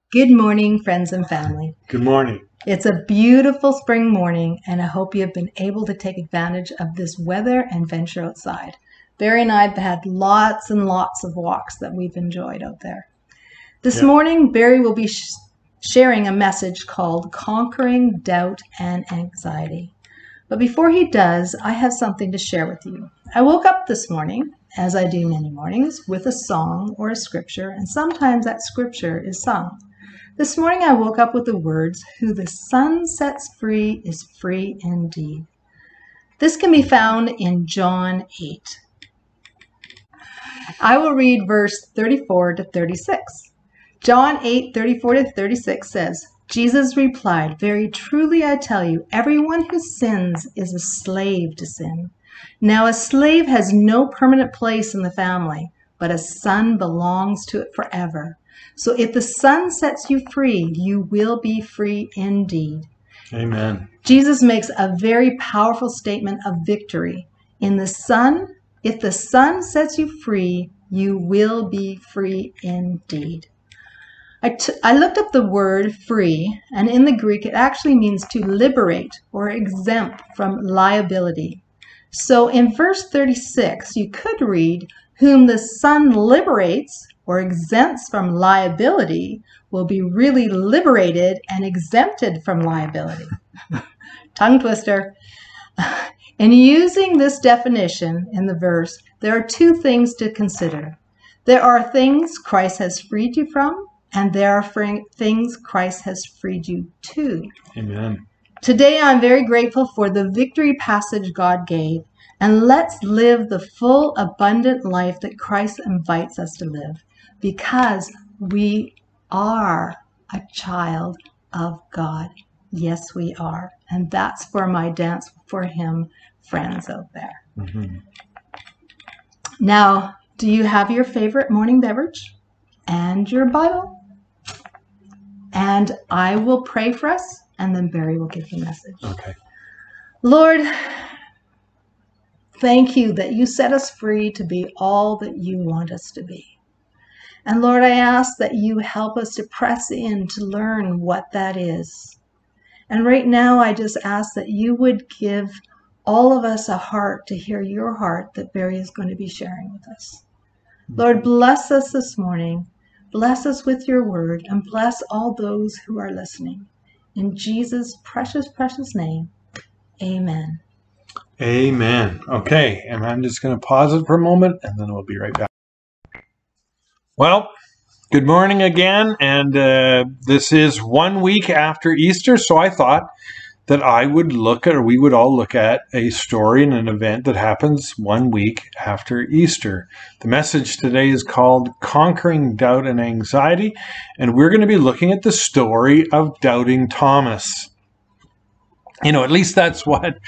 Good morning, friends and family. Good morning. It's a beautiful spring morning, and I hope you have been able to take advantage of this weather and venture outside. Barry and I have had lots and lots of walks that we've enjoyed out there. This morning, Barry will be sharing a message called Conquering Doubt and Anxiety. But before he does, I have something to share with you. I woke up this morning, as I do many mornings, with a song or a scripture, and sometimes that scripture is sung. This morning I woke up with the words, "Who the Son sets free is free indeed." This can be found in John 8. I will read verse 34 to 36. John 8:34 to 36 says, Jesus replied, "Very truly I tell you, everyone who sins is a slave to sin. Now a slave has no permanent place in the family, but a son belongs to it forever. So if the Son sets you free, you will be free indeed." Amen. Jesus makes a very powerful statement of victory. In the Son, if the Son sets you free, you will be free indeed. I looked up the word free, and in the Greek it actually means to liberate or exempt from liability. So in verse 36, you could read, "Whom the Son liberates or exempts from liability will be really liberated and exempted from liability." Tongue twister. In using this definition in the verse, there are two things to consider. There are things Christ has freed you from, and there are things Christ has freed you to. Amen. Today I'm very grateful for the victory passage God gave, and let's live the full, abundant life that Christ invites us to live, because we are a child of God. Yes, we are. And that's for my Dance for Him friends out there. Mm-hmm. Now, do you have your favorite morning beverage and your Bible? And I will pray for us, and then Barry will give the message. Okay. Lord, thank you that you set us free to be all that you want us to be. And Lord, I ask that you help us to press in to learn what that is. And right now, I just ask that you would give all of us a heart to hear your heart that Barry is going to be sharing with us. Lord, bless us this morning. Bless us with your word, and bless all those who are listening. In Jesus' precious, precious name, amen. Amen. Okay, and I'm just going to pause it for a moment, and then we'll be right back. Well, good morning again, and this is 1 week after Easter, so I thought that I would look at, or we would all look at, a story and an event that happens 1 week after Easter. The message today is called Conquering Doubt and Anxiety, and we're going to be looking at the story of Doubting Thomas. You know, at least that's what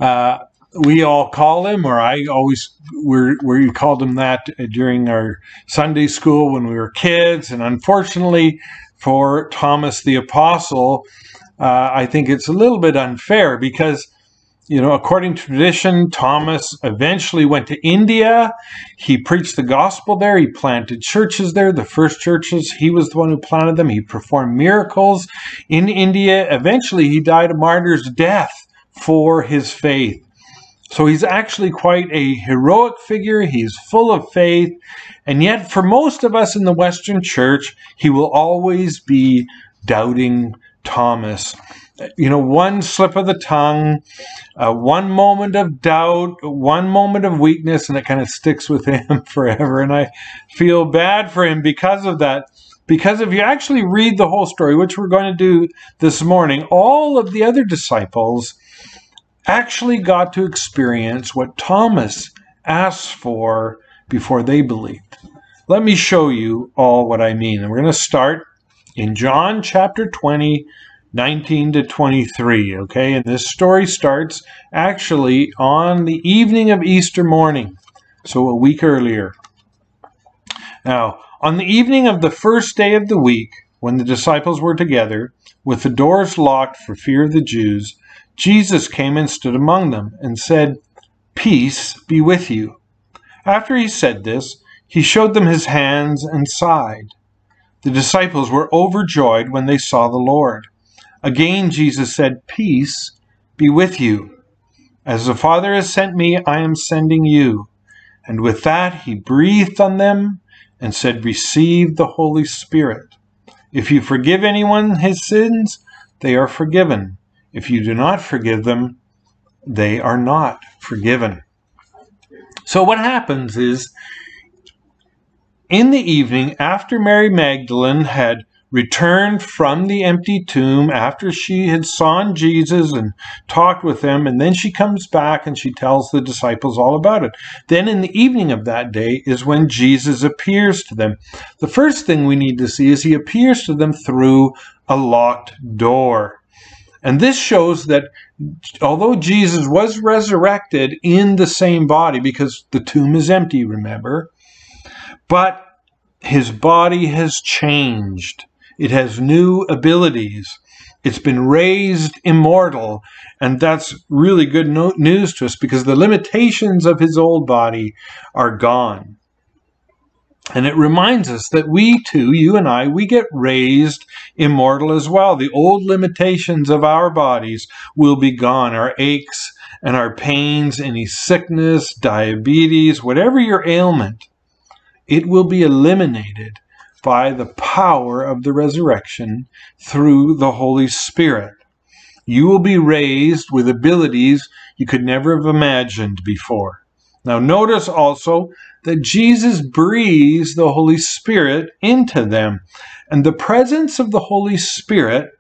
we all call him, or I always we called him that during our Sunday school when we were kids. And unfortunately for Thomas the Apostle, I think it's a little bit unfair because, you know, according to tradition, Thomas eventually went to India. He preached the gospel there. He planted churches there, the first churches. He was the one who planted them. He performed miracles in India. Eventually, he died a martyr's death for his faith. So he's actually quite a heroic figure. He's full of faith. And yet, for most of us in the Western church, he will always be doubting Thomas. You know, one slip of the tongue, one moment of doubt, one moment of weakness, and it kind of sticks with him forever. And I feel bad for him because of that. Because if you actually read the whole story, which we're going to do this morning, all of the other disciples actually got to experience what Thomas asked for before they believed. Let me show you all what I mean. And we're going to start in John chapter 20, 19 to 23, okay? And this story starts actually on the evening of Easter morning, so a week earlier. Now, on the evening of the first day of the week, when the disciples were together, with the doors locked for fear of the Jews, Jesus came and stood among them and said, "Peace be with you." After he said this, he showed them his hands and side. The disciples were overjoyed when they saw the Lord. Again Jesus said, "Peace be with you. As the Father has sent me, I am sending you." And with that he breathed on them and said, "Receive the Holy Spirit. If you forgive anyone his sins, they are forgiven. If you do not forgive them, they are not forgiven." So what happens is, in the evening, after Mary Magdalene had returned from the empty tomb, after she had seen Jesus and talked with him, and then she comes back and she tells the disciples all about it. Then in the evening of that day is when Jesus appears to them. The first thing we need to see is he appears to them through a locked door. And this shows that although Jesus was resurrected in the same body, because the tomb is empty, remember, but his body has changed. It has new abilities. It's been raised immortal. And that's really good news to us, because the limitations of his old body are gone. And it reminds us that we too, you and I, we get raised immortal as well. The old limitations of our bodies will be gone. Our aches and our pains, any sickness, diabetes, whatever your ailment, it will be eliminated by the power of the resurrection through the Holy Spirit. You will be raised with abilities you could never have imagined before. Now notice also that Jesus breathes the Holy Spirit into them. And the presence of the Holy Spirit,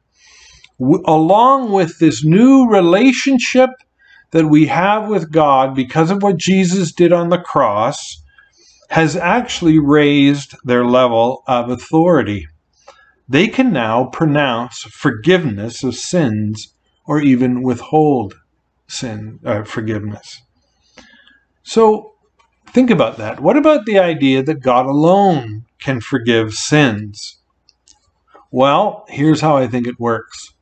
along with this new relationship that we have with God because of what Jesus did on the cross, has actually raised their level of authority. They can now pronounce forgiveness of sins or even withhold forgiveness. So think about that. What about the idea that God alone can forgive sins? Well, here's how I think it works.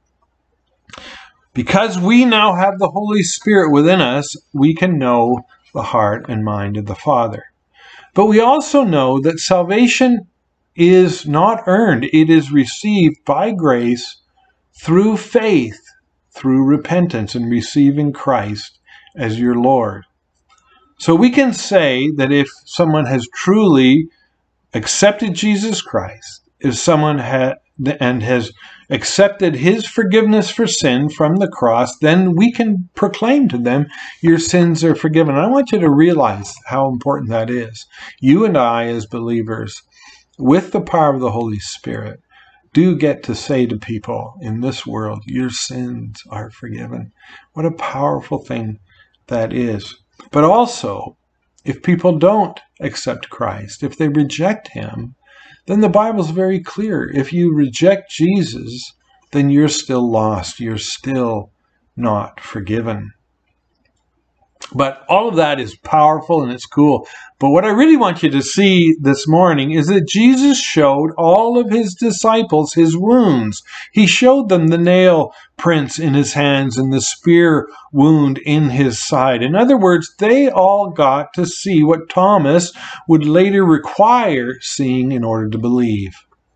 Because we now have the Holy Spirit within us, we can know the heart and mind of the Father. But we also know that salvation is not earned. It is received by grace through faith, through repentance and receiving Christ as your Lord. So we can say that if someone has truly accepted Jesus Christ, if someone has accepted his forgiveness for sin from the cross, then we can proclaim to them, your sins are forgiven. I want you to realize how important that is. You and I, as believers, with the power of the Holy Spirit, do get to say to people in this world, your sins are forgiven. What a powerful thing that is. But also, if people don't accept Christ, if they reject him, then the Bible's very clear. If you reject Jesus, then you're still lost. You're still not forgiven. But all of that is powerful and it's cool. But what I really want you to see this morning is that Jesus showed all of his disciples his wounds. He showed them the nail prints in his hands and the spear wound in his side. In other words, they all got to see what Thomas would later require seeing in order to believe.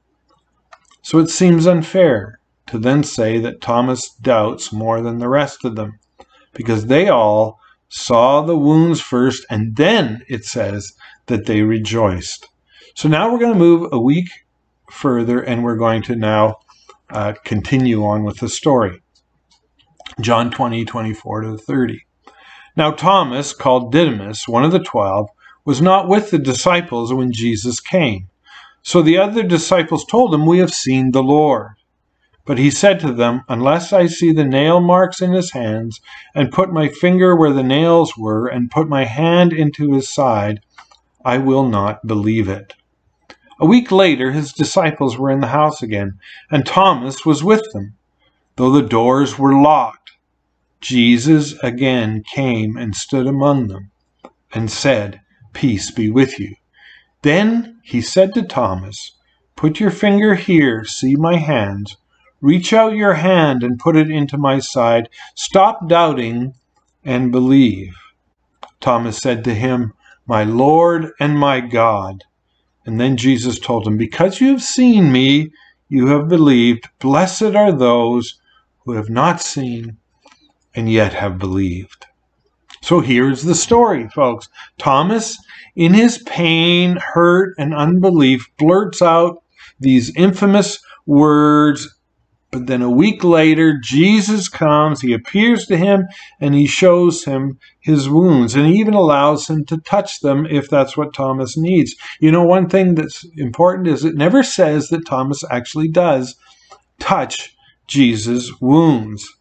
So it seems unfair to then say that Thomas doubts more than the rest of them, because they all saw the wounds first, and then it says that they rejoiced. So now we're going to move a week further, and we're going to now continue on with the story. John 20:24-30. Now Thomas, called Didymus, one of the 12, was not with the disciples when Jesus came. So the other disciples told him, "We have seen the Lord." But he said to them, "Unless I see the nail marks in his hands, and put my finger where the nails were, and put my hand into his side, I will not believe it." A week later, his disciples were in the house again, and Thomas was with them. Though the doors were locked, Jesus again came and stood among them, and said, "Peace be with you." Then he said to Thomas, "Put your finger here, see my hands. Reach out your hand and put it into my side. Stop doubting and believe." Thomas said to him, "My Lord and my God." And then Jesus told him, because you have seen me, you have believed. Blessed are those who have not seen and yet have believed. So here's the story, folks. Thomas, in his pain, hurt, and unbelief, blurts out these infamous words. But then a week later, Jesus comes, he appears to him, and he shows him his wounds. And he even allows him to touch them if that's what Thomas needs. You know, one thing that's important is it never says that Thomas actually does touch Jesus' wounds.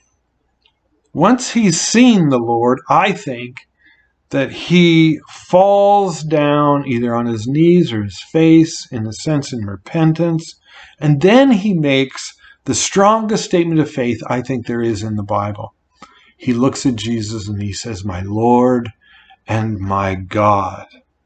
Once he's seen the Lord, I think that he falls down either on his knees or his face, in a sense, in repentance. And then he makes the strongest statement of faith I think there is in the Bible. He looks at Jesus and he says, my Lord and my God.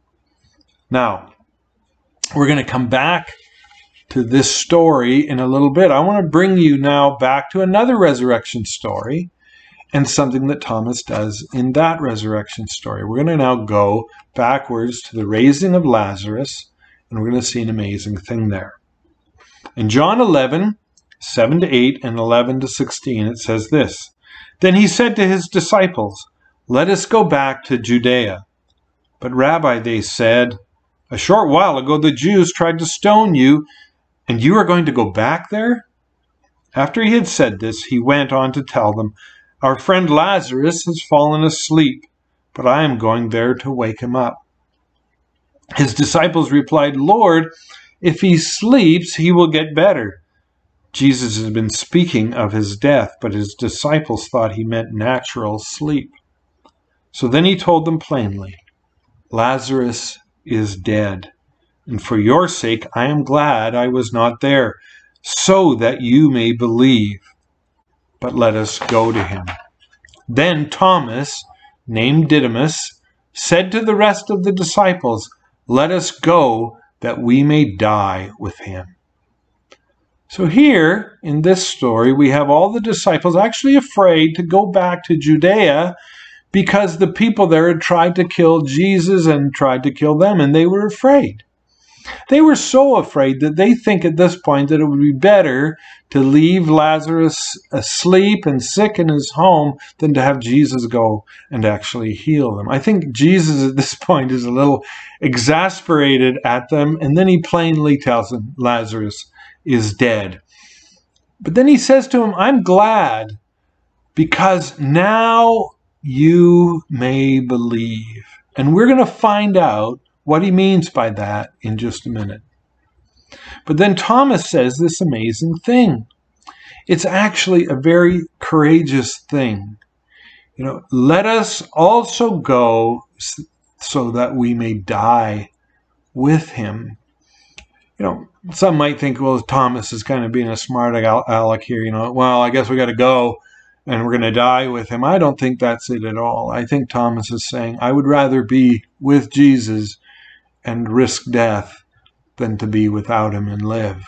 Now, we're going to come back to this story in a little bit. I want to bring you now back to another resurrection story and something that Thomas does in that resurrection story. We're going to now go backwards to the raising of Lazarus, and we're going to see an amazing thing there. In John 11, 7-8 and 11-16, it says this, Then he said to his disciples, Let us go back to Judea. But Rabbi, they said, a short while ago the Jews tried to stone you, and you are going to go back there? After he had said this, he went on to tell them, Our friend Lazarus has fallen asleep, but I am going there to wake him up. His disciples replied, Lord, if he sleeps, he will get better. Jesus had been speaking of his death, but his disciples thought he meant natural sleep. So then he told them plainly, Lazarus is dead, and for your sake I am glad I was not there, so that you may believe. But let us go to him. Then Thomas, named Didymus, said to the rest of the disciples, Let us go, that we may die with him. So here, in this story, we have all the disciples actually afraid to go back to Judea because the people there had tried to kill Jesus and tried to kill them, and they were afraid. They were so afraid that they think at this point that it would be better to leave Lazarus asleep and sick in his home than to have Jesus go and actually heal them. I think Jesus at this point is a little exasperated at them, and then he plainly tells them Lazarus is dead. But then he says to him, I'm glad because now you may believe. And we're going to find out what he means by that in just a minute. But then Thomas says this amazing thing. It's actually a very courageous thing. You know, let us also go so that we may die with him. You know, some might think, well, Thomas is kind of being a smart aleck here. You know, well, I guess we got to go and we're going to die with him. I don't think that's it at all. I think Thomas is saying, I would rather be with Jesus and risk death than to be without him and live.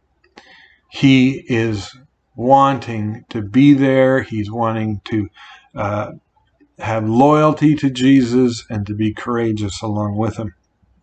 He is wanting to be there. He's wanting to have loyalty to Jesus and to be courageous along with him.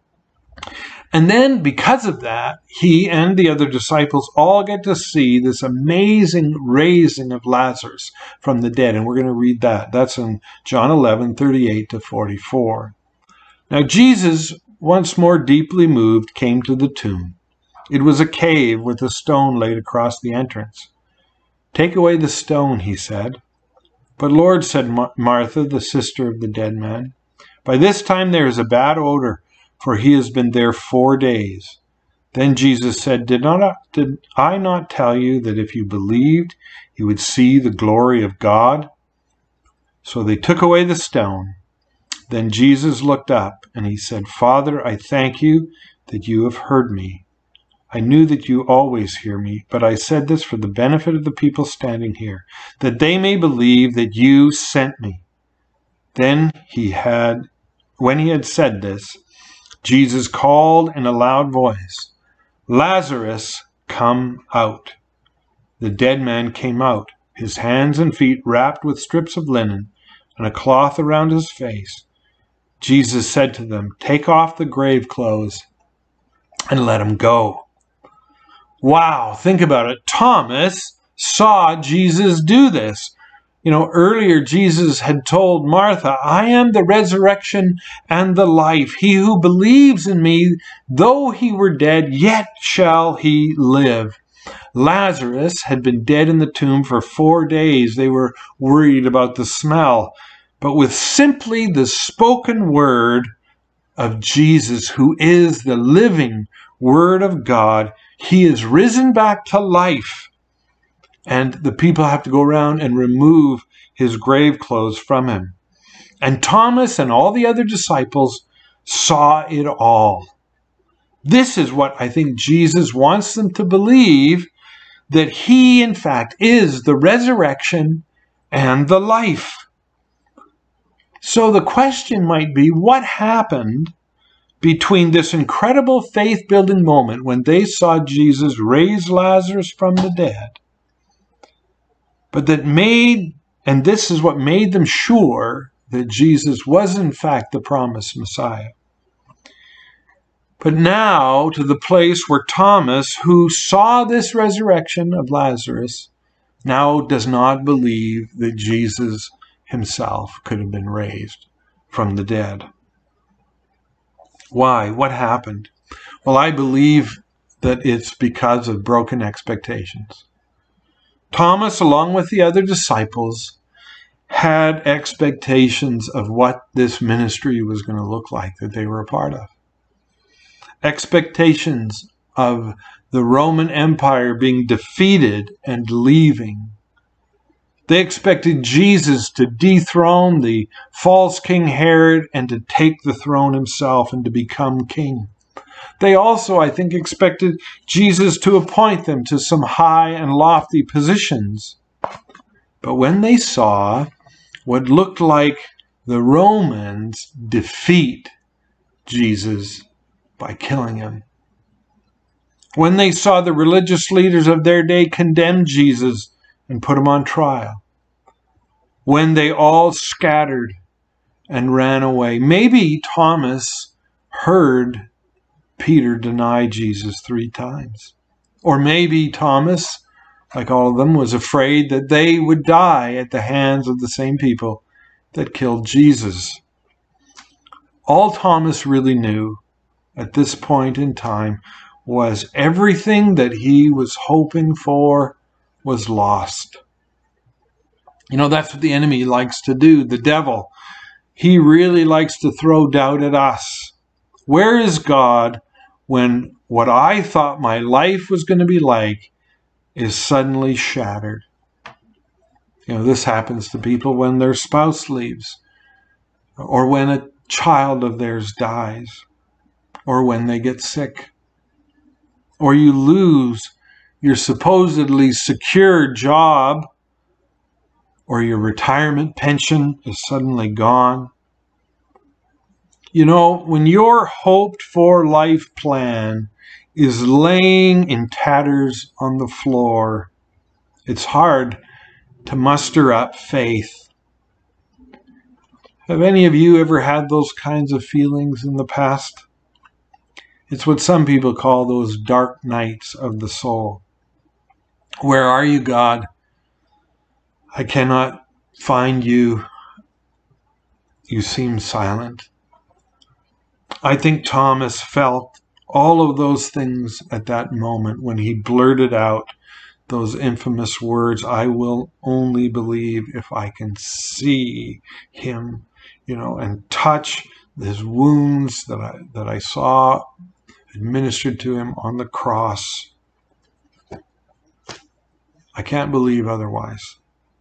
And then because of that, he and the other disciples all get to see this amazing raising of Lazarus from the dead. And we're going to read that. That's in John 11, 38-44. Now Jesus, once more deeply moved, came to the tomb. It was a cave with a stone laid across the entrance. Take away the stone, he said. But Lord, said Martha, the sister of the dead man, by this time there is a bad odor, for he has been there 4 days. Then Jesus said, Did I not tell you that if you believed, you would see the glory of God? So they took away the stone. Then Jesus looked up and he said, Father, I thank you that you have heard me. I knew that you always hear me, but I said this for the benefit of the people standing here, that they may believe that you sent me. Then when he had said this, Jesus called in a loud voice, Lazarus, come out. The dead man came out, his hands and feet wrapped with strips of linen and a cloth around his face. Jesus said to them, Take off the grave clothes and let him go. Wow, think about it. Thomas saw Jesus do this. You know, earlier Jesus had told Martha, I am the resurrection and the life. He who believes in me, though he were dead, yet shall he live. Lazarus had been dead in the tomb for 4 days. They were worried about the smell. But with simply the spoken word of Jesus, who is the living Word of God, he is risen back to life. And the people have to go around and remove his grave clothes from him. And Thomas and all the other disciples saw it all. This is what I think Jesus wants them to believe, that he, in fact, is the resurrection and the life. So the question might be, what happened between this incredible faith-building moment when they saw Jesus raise Lazarus from the dead, but and this is what made them sure that Jesus was in fact the promised Messiah. But now to the place where Thomas, who saw this resurrection of Lazarus, now does not believe that Jesus himself could have been raised from the dead. Why? What happened? Well, I believe that it's because of broken expectations. Thomas, along with the other disciples, had expectations of what this ministry was going to look like that they were a part of. Expectations of the Roman Empire being defeated and leaving. They expected Jesus to dethrone the false King Herod and to take the throne himself and to become king. They also, I think, expected Jesus to appoint them to some high and lofty positions. But when they saw what looked like the Romans defeat Jesus by killing him, when they saw the religious leaders of their day condemn Jesus and put him on trial, when they all scattered and ran away, maybe Thomas heard Peter deny Jesus 3 times. Or maybe Thomas, like all of them, was afraid that they would die at the hands of the same people that killed Jesus. All Thomas really knew at this point in time was everything that he was hoping for was lost. You know, that's what the enemy likes to do, the devil. He really likes to throw doubt at us. Where is God when what I thought my life was going to be like is suddenly shattered? You know, this happens to people when their spouse leaves, or when a child of theirs dies, or when they get sick, or you lose your supposedly secure job, or your retirement pension is suddenly gone. You know, when your hoped-for life plan is laying in tatters on the floor, it's hard to muster up faith. Have any of you ever had those kinds of feelings in the past? It's what some people call those dark nights of the soul. Where are you, God? I cannot find you. You seem silent. I think Thomas felt all of those things at that moment when he blurted out those infamous words, I will only believe if I can see him, you know, and touch his wounds that I saw administered to him on the cross. I can't believe otherwise.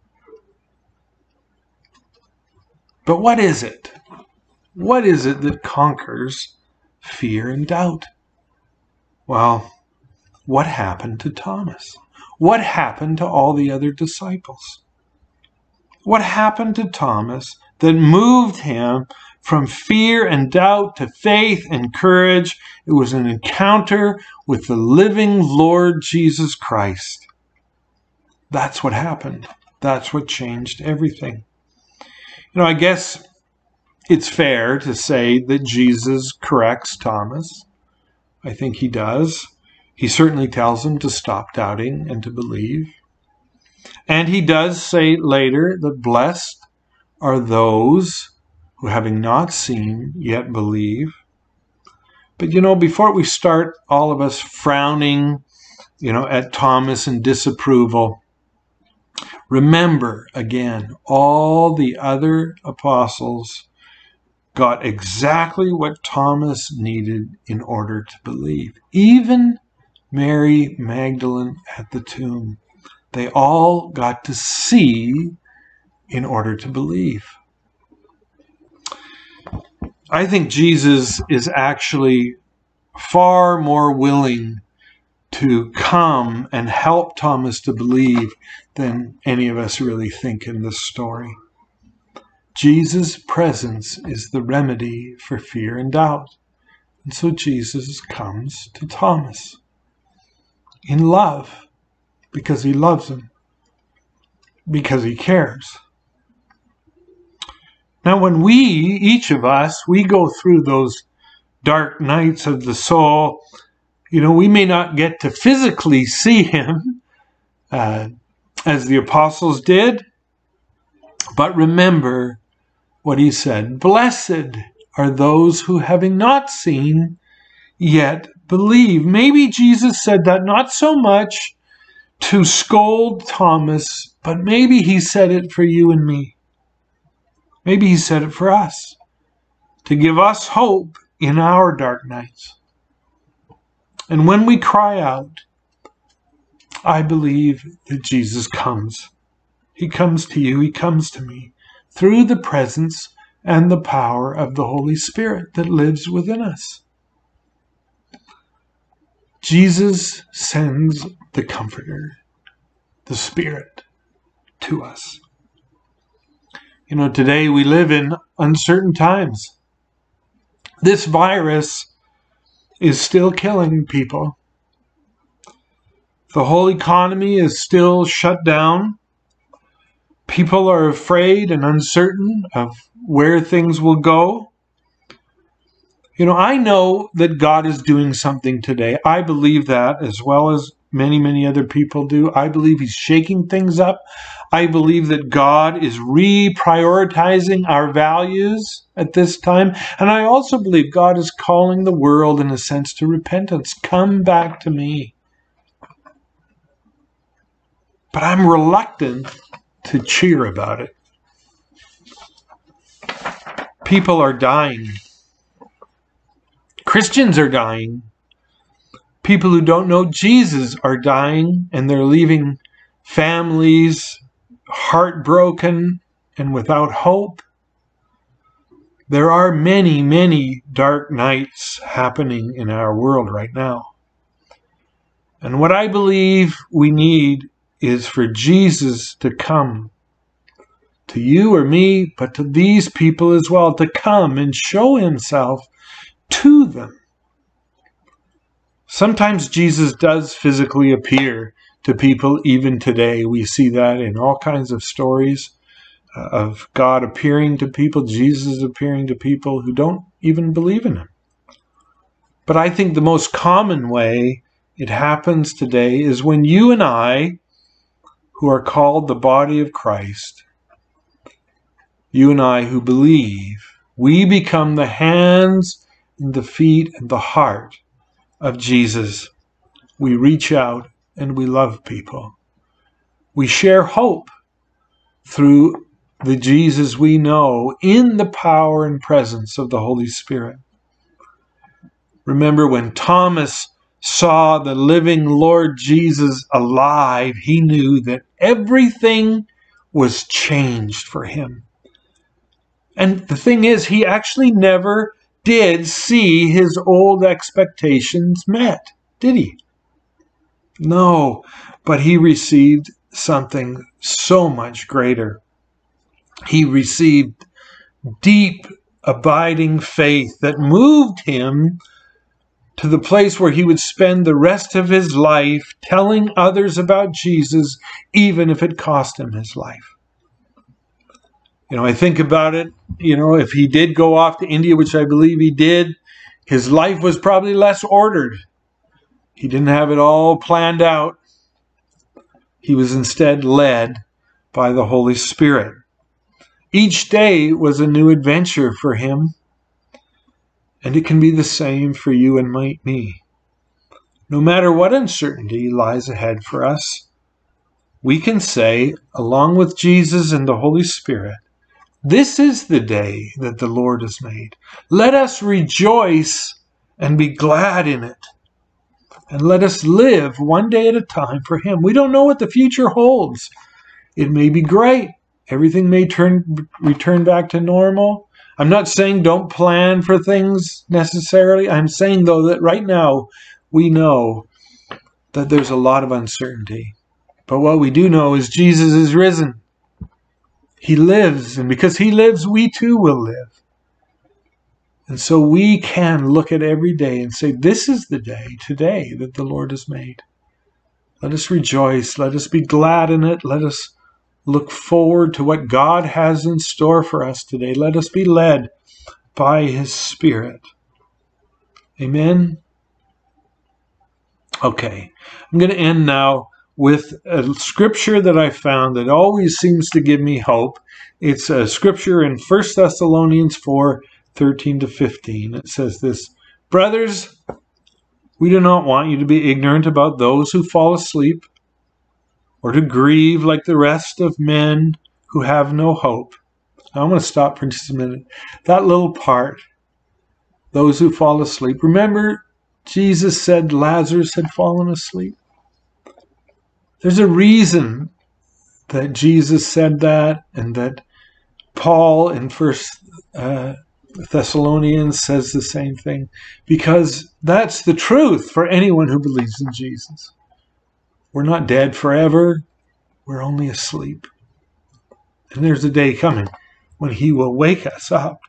But what is it? What is it that conquers fear and doubt? Well, what happened to Thomas? What happened to all the other disciples? What happened to Thomas that moved him from fear and doubt to faith and courage? It was an encounter with the living Lord Jesus Christ. That's what happened. That's what changed everything. You know, I guess it's fair to say that Jesus corrects Thomas I think he does. He certainly tells him to stop doubting and to believe. And he does say later that blessed are those who, having not seen, yet believe. But, before we start, all of us frowning, at Thomas in disapproval, remember, again, all the other apostles got exactly what Thomas needed in order to believe. Even Mary Magdalene at the tomb. They all got to see in order to believe. I think Jesus is actually far more willing to come and help Thomas to believe than any of us really think in this story. Jesus' presence is the remedy for fear and doubt. And so Jesus comes to Thomas in love, because he loves him, because he cares. Now, when each of us, we go through those dark nights of the soul, we may not get to physically see him as the apostles did, but remember what he said. Blessed are those who, having not seen, yet believe. Maybe Jesus said that not so much to scold Thomas, but maybe he said it for you and me. Maybe he said it for us, to give us hope in our dark nights. And when we cry out, I believe that Jesus comes. He comes to you, he comes to me, through the presence and the power of the Holy Spirit that lives within us. Jesus sends the Comforter, the Spirit, to us. Today we live in uncertain times. This virus is still killing people. The whole economy is still shut down. People are afraid and uncertain of where things will go. I know that God is doing something today. I believe that, as well as many, many other people do. I believe he's shaking things up. I believe that God is reprioritizing our values at this time. And I also believe God is calling the world, in a sense, to repentance. Come back to me. But I'm reluctant to cheer about it. People are dying. Christians are dying. People who don't know Jesus are dying, and they're leaving families heartbroken and without hope. There are many, many dark nights happening in our world right now. And what I believe we need is for Jesus to come to you or me, but to these people as well, to come and show himself to them. Sometimes Jesus does physically appear to people even today. We see that in all kinds of stories of God appearing to people, Jesus appearing to people who don't even believe in him. But I think the most common way it happens today is when you and I, who are called the body of Christ, you and I who believe, we become the hands and the feet and the heart of Jesus. We reach out and we love people. We share hope through the Jesus we know in the power and presence of the Holy Spirit. Remember, when Thomas saw the living Lord Jesus alive, he knew that everything was changed for him. And the thing is, he actually never did see his old expectations met, did he? No, but he received something so much greater. He received deep, abiding faith that moved him to the place where he would spend the rest of his life telling others about Jesus, even if it cost him his life. I think about it, if he did go off to India, which I believe he did, His life was probably less ordered. He didn't have it all planned out. He was instead led by the Holy Spirit. Each day was a new adventure for him, and it can be the same for you and me. No matter what uncertainty lies ahead for us, we can say, along with Jesus and the Holy Spirit, this is the day that the Lord has made. Let us rejoice and be glad in it. And let us live one day at a time for Him. We don't know what the future holds. It may be great. Everything may return back to normal. I'm not saying don't plan for things necessarily. I'm saying, though, that right now we know that there's a lot of uncertainty. But what we do know is Jesus is risen. He lives, and because He lives, we too will live. And so we can look at every day and say, this is the day, today, that the Lord has made. Let us rejoice. Let us be glad in it. Let us look forward to what God has in store for us today. Let us be led by His Spirit. Amen? Okay, I'm going to end now with a scripture that I found that always seems to give me hope. It's a scripture in 1 Thessalonians 4:13-15. It says this, brothers, we do not want you to be ignorant about those who fall asleep, or to grieve like the rest of men who have no hope. Now, I'm going to stop for just a minute. That little part, those who fall asleep. Remember, Jesus said Lazarus had fallen asleep. There's a reason that Jesus said that, and that Paul in 1 Thessalonians says the same thing, because that's the truth for anyone who believes in Jesus. We're not dead forever. We're only asleep. And there's a day coming when He will wake us up.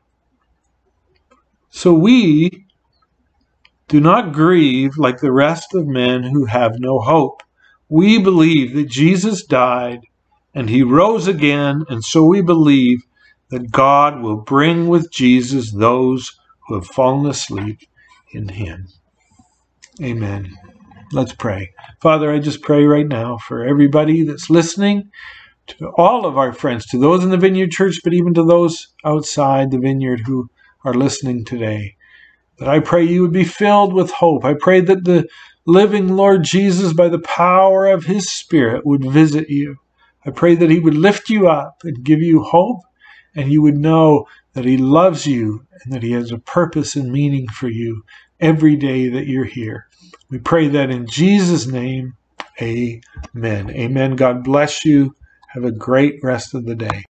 So we do not grieve like the rest of men who have no hope. We believe that Jesus died and He rose again, and so we believe that God will bring with Jesus those who have fallen asleep in Him. Amen. Let's pray. Father, I just pray right now for everybody that's listening, to all of our friends, to those in the Vineyard Church, but even to those outside the Vineyard who are listening today, that I pray you would be filled with hope. I pray that the living Lord Jesus, by the power of His Spirit, would visit you. I pray that He would lift you up and give you hope, and you would know that He loves you and that He has a purpose and meaning for you every day that you're here. We pray that in Jesus' name, amen. Amen. God bless you. Have a great rest of the day.